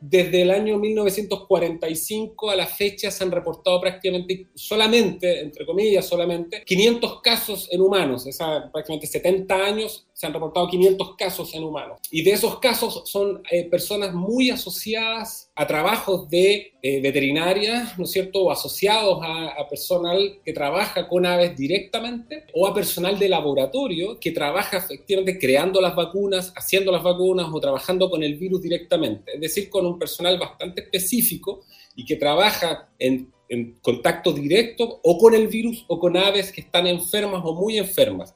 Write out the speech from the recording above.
desde el año 1945 a la fecha se han reportado prácticamente solamente, entre comillas solamente, 500 casos en humanos. Prácticamente 70 años se han reportado 500 casos en humanos. Y de esos casos son personas muy asociadas a trabajos de veterinaria, ¿no es cierto?, o asociados a personal que trabaja con aves directamente, o a personal de laboratorio que trabaja efectivamente creando las vacunas, haciendo las vacunas o trabajando con el virus directamente. Es decir, con un personal bastante específico y que trabaja en contacto directo o con el virus o con aves que están enfermas o muy enfermas.